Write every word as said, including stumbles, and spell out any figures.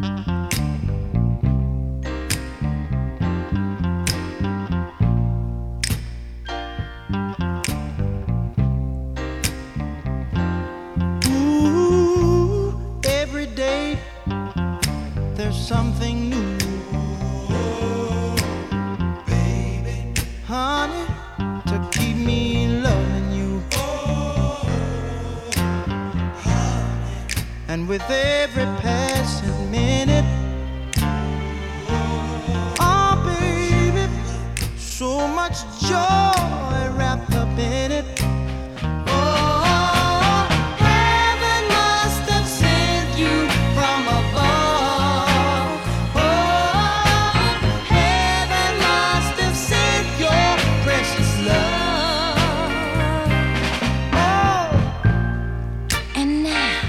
Ooh, every day there's something new, baby, honey, to keep me loving you. And with every passing minute, oh baby, so much joy